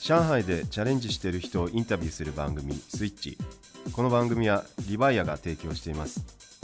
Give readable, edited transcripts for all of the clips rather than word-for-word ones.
上海でチャレンジしている人をインタビューする番組スイッチ。この番組はリバイアが提供しています。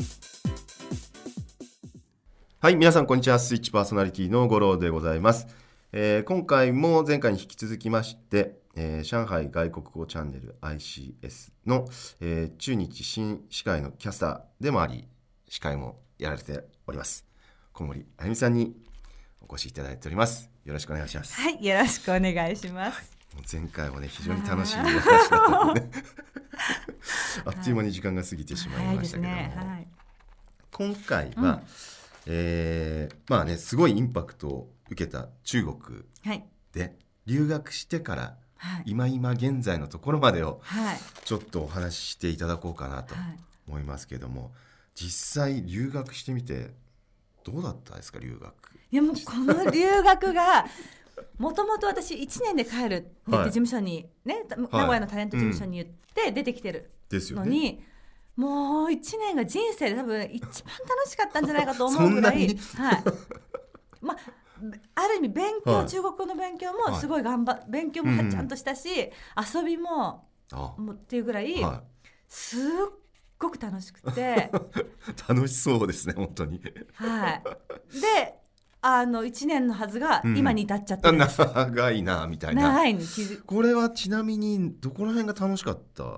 はい、皆さんこんにちは。スイッチパーソナリティの五郎でございます。今回も前回に引き続きまして、上海外国語チャンネル ICS の、中日新司会のキャスターでもあり司会もやられております小森あゆみさんにお越しいただいております。よろしくお願いします。 はい、よろしくお願いします。 もう前回はね非常に楽しいお話だったので、ね、あっという間に時間が過ぎてしまいましたけども、はい、今回は、まあねすごいインパクトを受けた中国で留学してから、今現在のところまでをちょっとお話ししていただこうかなと思いますけども、実際留学してみてどうだったですか？留学。 いやもうこの留学がもともと私1年で帰るって言って事務所に、ね、名古屋のタレント事務所に言って出てきてるのに、もう1年が人生で多分一番楽しかったんじゃないかと思うぐらいまあ、ある意味中国語の勉強もすごい勉強もちゃんとしたし、遊びもっていうぐらい、すっごく楽しくて楽しそうですね本当に。で 1年のはずが今に至っちゃってるんです、 長いなみたいな。 長いにこれはちなみにどこら辺が楽しかった？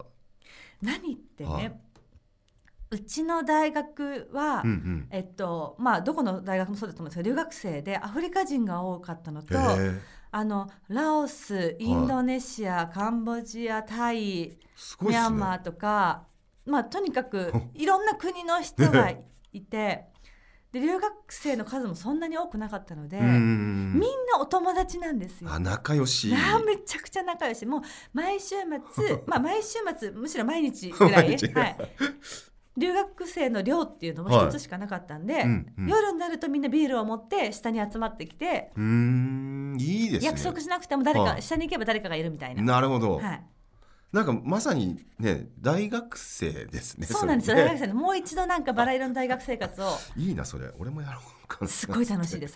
何ってね、うちの大学は、まあ、どこの大学もそうだと思うんですけど留学生でアフリカ人が多かったのと、ラオス、インドネシア、カンボジア、タイ、ミャンマーとか、まあ、とにかくいろんな国の人がいてで留学生の数もそんなに多くなかったのでみんなお友達なんですよ。 仲良し。 めちゃくちゃ仲良し。もう毎週末毎週末むしろ毎日ぐらい留学生の寮っていうのも一つしかなかったんで、夜になるとみんなビールを持って下に集まってきて、 いいですね。 約束しなくても下に行けば誰かがいるみたいな。 なるほど、なんかまさにね大学生ですね。 そうなんですよ、大学生のもう一度なんかバラ色の大学生活をいいなそれ、俺もやろうかな。 すごい楽しいです。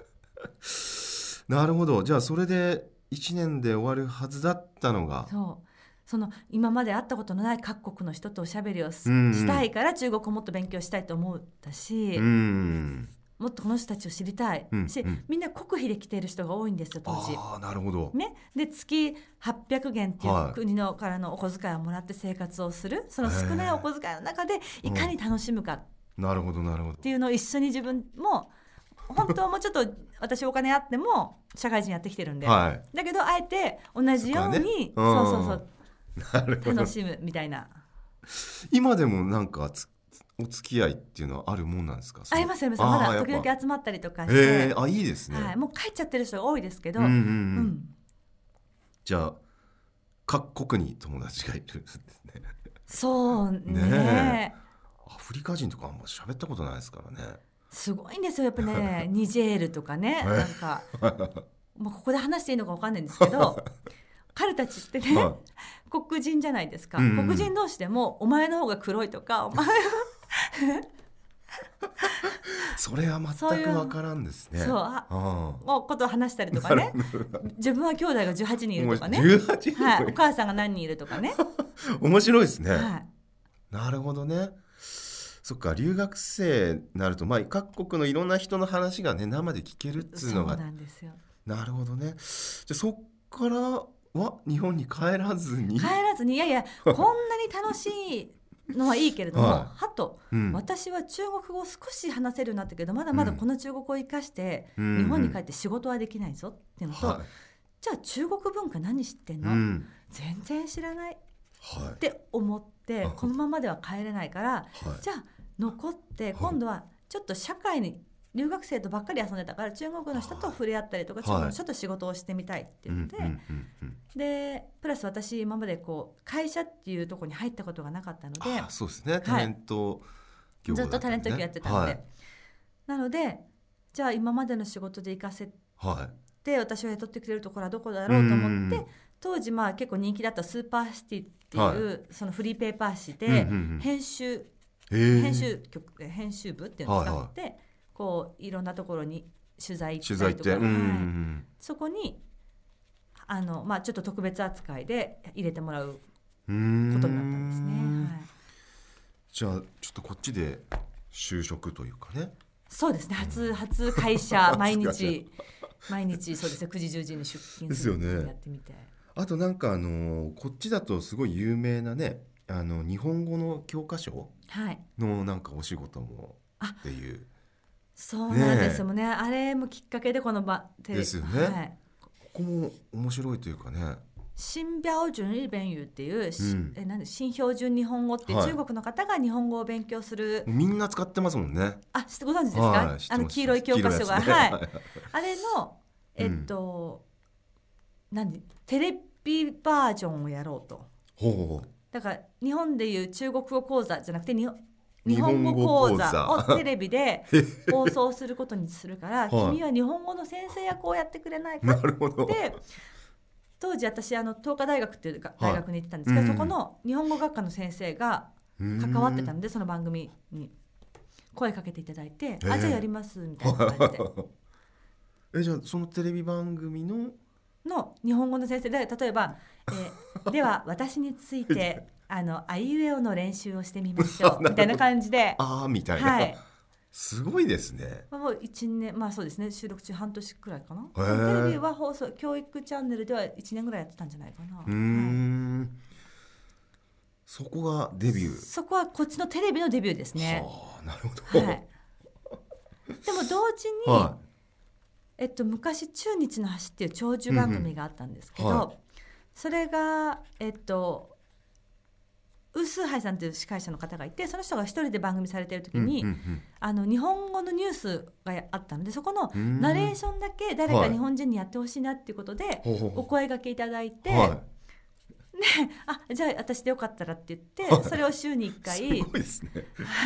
なるほど。じゃあそれで1年で終わるはずだったのが、 その今まで会ったことのない各国の人とおしゃべりをしたいから中国をもっと勉強したいと思ったし、もっとこの人たちを知りたいし、みんな国費で来ている人が多いんですよ当時。 なるほど、 ね、で月800元っていう国のからのお小遣いをもらって生活をする、その少ないお小遣いの中でいかに楽しむかっていうのを一緒に自分も本当はもうちょっと私お金あっても社会人やってきてるんで、だけどあえて同じように楽しむみたいな。 今でもなんかお付き合いっていうのはあるもんなんですか？ ありますまだ時々集まったりとかして、 いいですね。 もう帰っちゃってる人が多いですけど、 じゃあ各国に友達がいるんですね。 そうね。 アフリカ人とかあんま喋ったことないですからね。 すごいんですよやっぱねニジェールとかね、なんかここで話していいのか分かんないんですけど彼たちってね、黒人じゃないですか、黒人同士でもお前の方が黒いとかお前それは全く分からんですね。 ことを話したりとかね自分は兄弟が18人いるとかね、お母さんが何人いるとかね面白いですね、なるほどね。そっか、留学生になると、各国のいろんな人の話がね生で聞けるっていうのが。 そうなんですよ。 なるほどね。じゃあそっからは日本に帰らずにいやいやこんなに楽しいのはいいけれども、私は中国語を少し話せるようになったけどまだまだこの中国語を生かして日本に帰って仕事はできないぞっていうのと、じゃあ中国文化何知ってんの、全然知らないって思って、このままでは帰れないから、じゃあ残って今度はちょっと社会に留学生とばっかり遊んでたから中国の人と触れ合ったりとか、中国の人と仕事をしてみたいって言って、でプラス私今まで会社っていうところに入ったことがなかったので、 そうですね、タレント業ずっとタレント業やってたので、なのでじゃあ今までの仕事で活かせて、私を雇ってくれるところはどこだろうと思って、当時結構人気だったスーパーシティっていう、そのフリーペーパー誌で編集部っていうのを使って、いろんなところに取材行ったりとか、そこにちょっと特別扱いで入れてもらうことになったんですね。はい、 じゃあちょっとこっちで就職というかね。 そうですね、初会社毎日そうですね、9時10時に出勤するってやってみて、 あとなんかこっちだとすごい有名なね日本語の教科書のなんかお仕事もっていう、 そうなんですよね。あれもきっかけでこの場ですよね、はい、ここも面白いというかね、 新標準日本語っていう、新標準日本語って中国の方が日本語を勉強する、 みんな使ってますもんね。 ご存知ですか、はい、黄色い教科書が、はい、あれのテレビバージョンをやろうと。だから日本でいう中国語講座じゃなくて日本語講座をテレビで放送することにするから君は日本語の先生役をやってくれないかって当時私東華大学っていう大学に行ってたんですけど、そこの日本語学科の先生が関わってたので、その番組に声かけていただいて、じゃあやりますみたいな感じでじゃあそのテレビ番組の日本語の先生で、例えば、では私についてあいうえおの練習をしてみましょうみたいな感じでみたいな、はい、すごいですね。 もう1年、そうですね、収録中半年くらいかな。テレビは放送教育チャンネルでは1年ぐらいやってたんじゃないかな。はい、 そこがデビュー。 そこはこっちのテレビのデビューですね。 なるほど、はい、 でも同時に、はい、昔中日の橋っていう長寿番組があったんですけど、はい、それがウスハイさんという司会者の方がいて、その人が一人で番組されている時に、日本語のニュースがあったので、そこのナレーションだけ誰か日本人にやってほしいなっていうことでお声掛けいただいて、じゃあ私でよかったらって言って、それを週に1回すごいですね、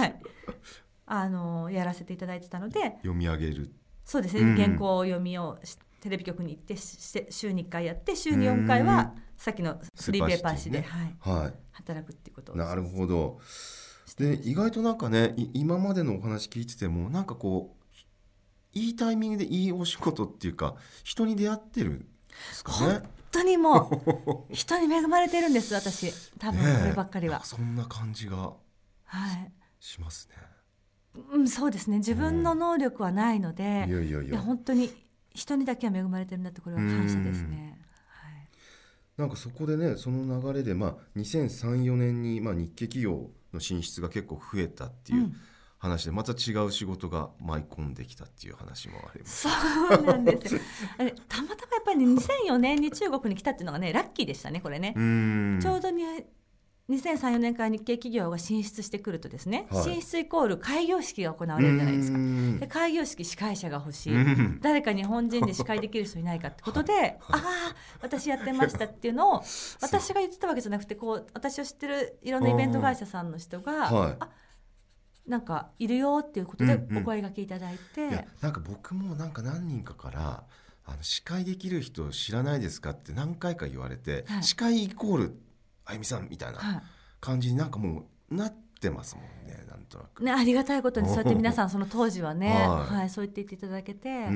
はい、やらせていただいてたので、 読み上げる、 そうですね、原稿読みをテレビ局に行って週に1回やって、週に4回はさっきのフリーペーパー紙で、働くっていうことを。 なるほど。で意外となんかね、今までのお話聞いててもなんかこういいタイミングでいいお仕事っていうか人に出会ってるんですかね。 本当にもう人に恵まれてるんです私、多分こればっかりは、 そんな感じがしますね。そうですね、自分の能力はないので、いや本当に人にだけは恵まれてるんだって、これは感謝ですね。 なんかそこでね、その流れで、2003、4年に日系企業の進出が結構増えたっていう話で、また違う仕事が舞い込んできたっていう話もあります。 そうなんですよたまたまやっぱり2004年に中国に来たっていうのがね、ラッキーでしたね、これね。ちょうど2003、4年から日系企業が進出してくるとですね、進出イコール開業式が行われるじゃないですか。で開業式司会者が欲しい、誰か日本人で司会できる人いないかってことで、私やってましたっていうのを私が言ってたわけじゃなくて、私を知ってるいろんなイベント会社さんの人が、なんかいるよっていうことでお声掛けいただいて、 なんか僕もなんか何人かから司会できる人知らないですかって何回か言われて、司会イコールあゆみさんみたいな感じになんかもうなってますもんね、なんとなくね。ありがたいことにそうやって皆さんその当時はね、そう言って言っていただけて、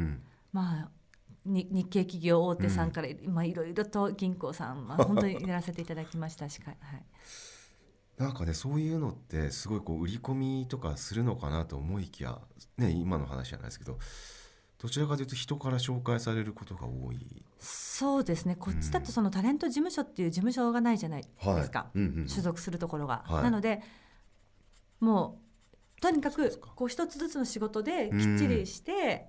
日系企業大手さんからいろいろと銀行さんは本当にやらせていただきましたし、 なんかね、そういうのってすごい売り込みとかするのかなと思いきや、今の話じゃないですけど、どちらかというと人から紹介されることが多い。 そうですね、こっちだとそのタレント事務所っていう事務所がないじゃないですか、所属するところが、なのでもうとにかく一つずつの仕事できっちりして、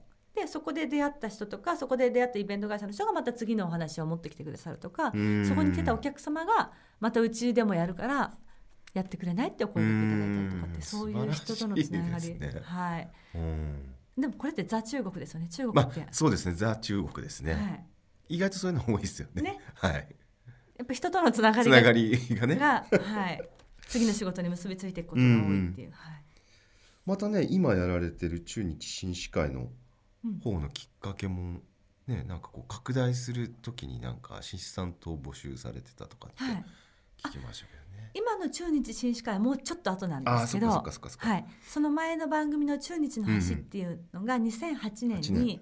でそこで出会った人とか、そこで出会ったイベント会社の人がまた次のお話を持ってきてくださるとか、そこに来たお客様がまたうちでもやるからやってくれないってお声掛けいただいたりとかって、そういう人とのつながり、でもこれってザ中国ですよね、中国って、 そうですね、ザ中国ですね、意外とそういうの多いですよね。やっぱ人とのつながりがね次の仕事に結びついていくことが多いっていう、 またね、今やられてる中日新歯科医の方のきっかけもね、なんか拡大するときになんかアシスタントを募集されてたとかって聞きましたけどね。 今の中日新歯科はもうちょっと後なんですけど、その前の番組の中日の橋っていうのが2008年に、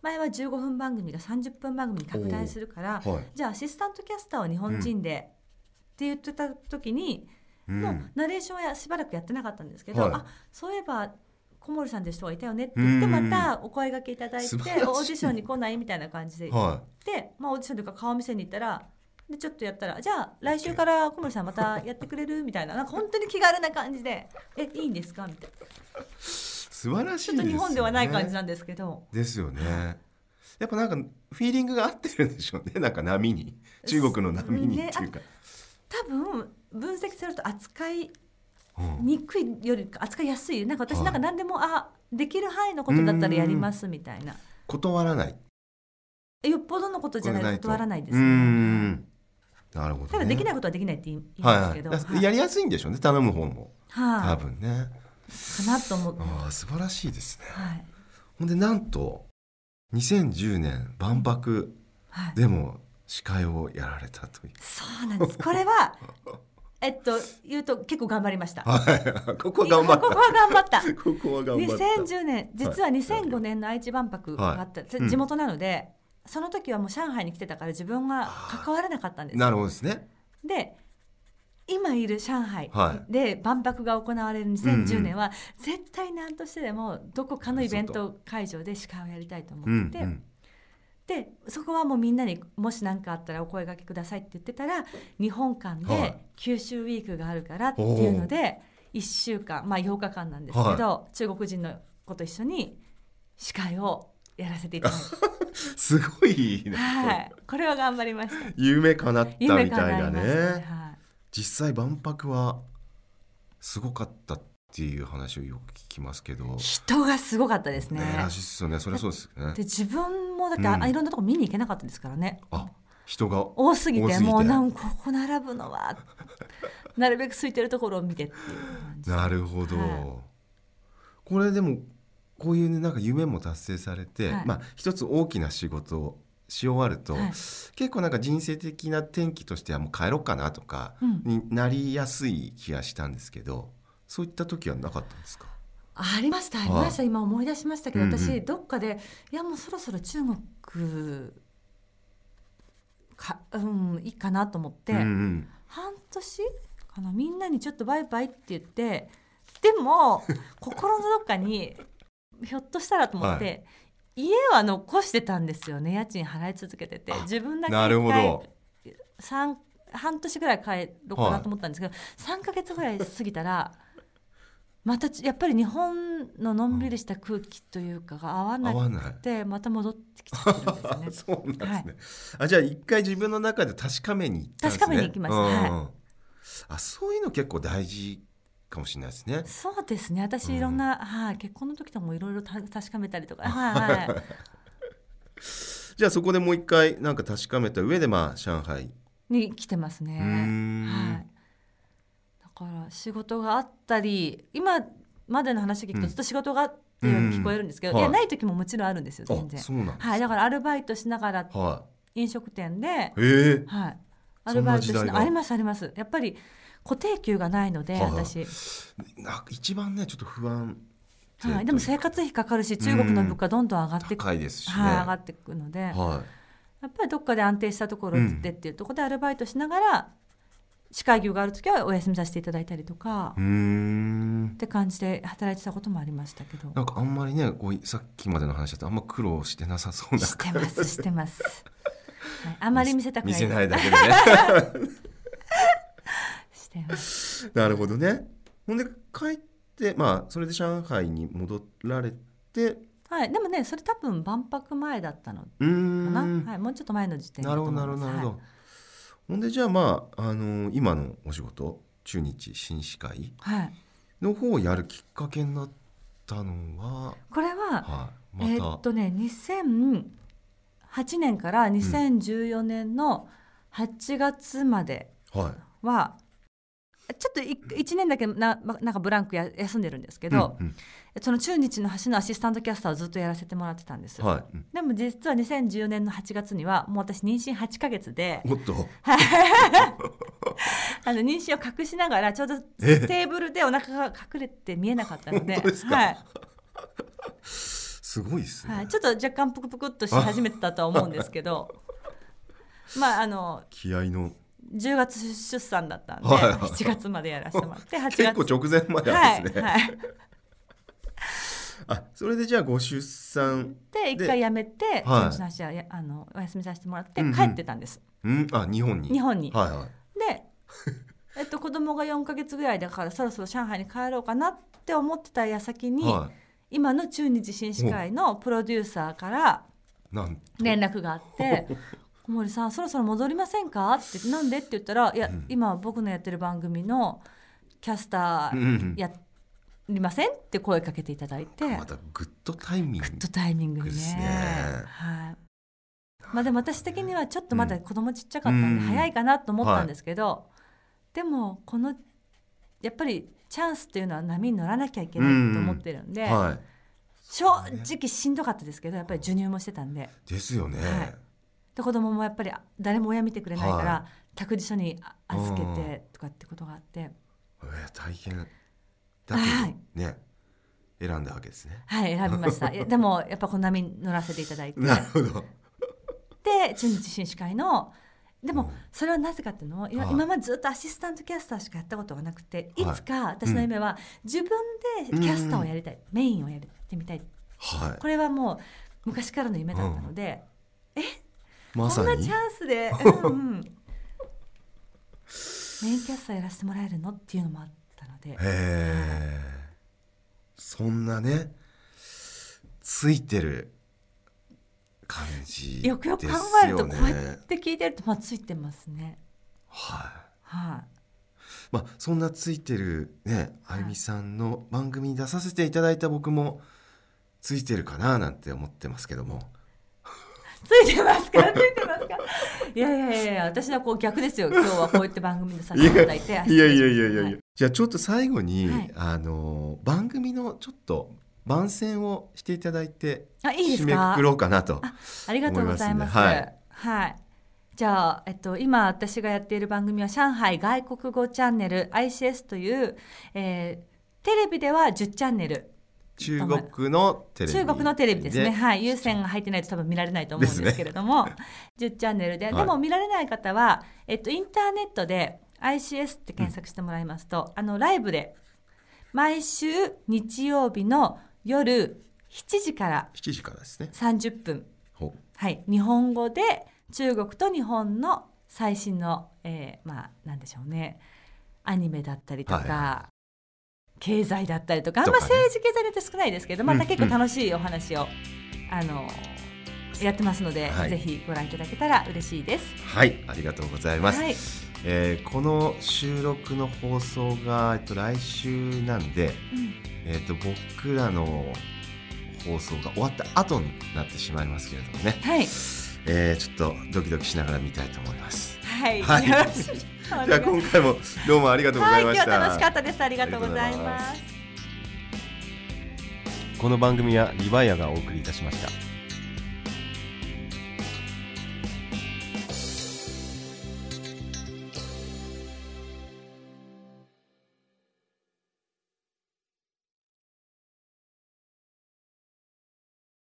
前は15分番組が30分番組に拡大するから、じゃあアシスタントキャスターは日本人で、って言ってた時に、もうナレーションはしばらくやってなかったんですけど、あ、そういえば小森さんって人がいたよねって言って、またお声掛けいただいて、オーディションに来ないみたいな感じで言って、オーディションというか顔見せに行ったら、でちょっとやったら、じゃあ来週から小森さんまたやってくれるみたいな、なんか本当に気軽な感じで、いいんですかみたいな。 素晴らしいですよね。 ちょっと日本ではない感じなんですけど。 ですよね。やっぱなんかフィーリングが合ってるんでしょうね。なんか波に、中国の波にっていうか、 多分分析すると扱いにくいより扱いやすい。なんか私なんか何でも、できる範囲のことだったらやりますみたいな。 断らない。 よっぽどのことじゃないと断らないですね。 なるほどね。 ただできないことはできないって言いますけど、 やりやすいんでしょうね、頼む方も、多分ねかなと思って。 素晴らしいですね。ほんでなんと2010年万博でも司会をやられたという。 そうなんです。これは言うと結構頑張りました。 ここは頑張った。 ここは頑張った。 ここは頑張った。 2010年、実は2005年の愛知万博があった、地元なので、その時はもう上海に来てたから自分が関われなかったんです。 なるほどですね。 で、今いる上海で万博が行われる2010年は、絶対何としてでもどこかのイベント会場で司会をやりたいと思って、でそこはもうみんなにもし何かあったらお声掛けくださいって言ってたら、日本館で九州ウィークがあるからっていうので、1週間、8日間なんですけど、中国人の子と一緒に司会をやらせていただいてすごいね、 これは頑張りました。 夢叶ったみたいなね。実際万博はすごかったっていう話をよく聞きますけど、 人がすごかったですね。 らしいですよね。それはそうですね。 で自分もだっていろんなとこ見に行けなかったですからね。 人が多すぎてもうここ並ぶのはなるべく空いてるところを見てっていう感じ。 なるほど、これでもこういうね、なんか夢も達成されて、一つ大きな仕事をし終わると、結構なんか人生的な転機としてはもう帰ろうかなとかになりやすい気がしたんですけど、そういった時はなかったんですか？ ありました、ありました。今思い出しましたけど、私どっかでいやもうそろそろ中国いいかなと思って、半年かな、みんなにちょっとバイバイって言って、でも心のどっかにひょっとしたらと思って、家は残してたんですよね。家賃払い続けてて、自分だけ1回半年ぐらい帰ろうかなと思ったんですけど、3ヶ月ぐらい過ぎたらまたやっぱり日本ののんびりした空気というかが合わなくて、また戻ってきちゃってるんですよね。 そうなんですね。じゃあ一回自分の中で確かめに行ったんですね。 確かめに行きました。 そういうの結構大事かもしれないですね。 そうですね。私いろんな、結婚の時とかもいろいろ確かめたりとか、 じゃあそこでもう一回なんか確かめた上で上海に来てますね。だから仕事があったり、今までの話聞くとずっと仕事があっていうように聞こえるんですけど、いやない時ももちろんあるんですよ、全然。 そうなんですか。 だからアルバイトしながら、飲食店で、アルバイトしながらありますあります。やっぱり固定給がないので、私一番ねちょっと不安。 でも生活費かかるし、中国の物価どんどん上がっていく、 高いですしね、 上がっていくので、やっぱりどっかで安定したところでっていうところでアルバイトしながら、司会業がある時はお休みさせていただいたりとかって感じで働いてたこともありましたけど、 なんかあんまりね、さっきまでの話だとあんま苦労してなさそうな。 してます、あんまり見せたくないです。 見せないだけでねしてます。 なるほどね。ほんで帰って、それで上海に戻られて、 でもね、それ多分万博前だったのかな、もうちょっと前の時点だと思います。 なるほど。ほんでじゃあ今のお仕事、中日新司会の方をやるきっかけになったのは、 これは、2008年から2014年の8月までは、ちょっと1年だけなんかブランク休んでるんですけど、その中日の橋のアシスタントキャスターをずっとやらせてもらってたんです、でも実は2014年の8月にはもう私妊娠8ヶ月で、妊娠を隠しながらちょうどテーブルでお腹が隠れて見えなかったので、 すすごいですね、 はい、ちょっと若干プクプクっとし始めてたとは思うんですけどまあ気合の 10月出産だったんで、 はいはい、 7月までやらせてもらって8月結構直前までなんですね、 はいはいあ、それでじゃあご出産で一回辞めて、 はい、 全の話はお休みさせてもらって帰ってたんです、 あ、日本に、 はいはい、 で、子供が4ヶ月ぐらいだからそろそろ上海に帰ろうかなって思ってた矢先に、はい、今の中日紳士会のプロデューサーから連絡があって小森さんそろそろ戻りませんかってなんでって言ったらいや、今僕のやってる番組のキャスターやりませんって声かけていただいて、 またグッドタイミングですね、はい、まあ、でも私的にはちょっとまだ子供ちっちゃかったんで早いかなと思ったんですけど、はい、でもやっぱりチャンスっていうのは波に乗らなきゃいけないと思ってるんで、はい、正直しんどかったですけどやっぱり授乳もしてたんでですよね、はい、 で子供もやっぱり誰も親見てくれないから、はい、託児所に預けてとかってことがあって、 大変だけどね、選んだわけですね。 はい、選びましたでもやっぱこの波に乗らせていただいてなるほどで中日紳士会のでもそれはなぜかっていうのを今までずっとアシスタントキャスターしかやったことがなくて、いつか私の夢は自分でキャスターをやりたい、メインをやってみたい、はい、これはもう昔からの夢だったので、まさにこんなチャンスで、メインキャスターやらせてもらえるのっていうのもあったので、 そんなねついてる感じですよね。 よくよく考えるとこうやって聞いてると、ついてますね。 はい、はい、そんなついてるねあゆみさんの番組に出させていただいた僕もついてるかななんて思ってますけどもついてますかいや私はこう逆ですよ。今日はこういった番組でさせていただいていや、じゃあちょっと最後に、はい、番組のちょっと番宣をしていただいて締めくくろうかなと思います。 ありがとうございます。はい、はい、じゃあ、今私がやっている番組は上海外国語チャンネル ICS という、テレビでは10チャンネル、 中国のテレビですね、はい、有線が入ってないと多分見られないと思うんですけれども、10チャンネルで、でも見られない方は、インターネットで ICS って検索してもらいますと、ライブで毎週日曜日の夜7時からですね、 30分、はい、日本語で中国と日本の最新の、なんでしょうね、アニメだったりとか、経済だったりとか、あんま政治経済って少ないですけど、また結構楽しいお話を、やってますので、ぜひご覧いただけたら嬉しいです。 はい、ありがとうございます。はい、この収録の放送が、来週なんで、僕らの放送が終わった後になってしまいますけれどもね、はい、ちょっとドキドキしながら見たいと思います。はい、はい、じゃあ今回もどうもありがとうございました。 はい、今日楽しかったです。ありがとうございます。 この番組はリバイアがお送りいたしました。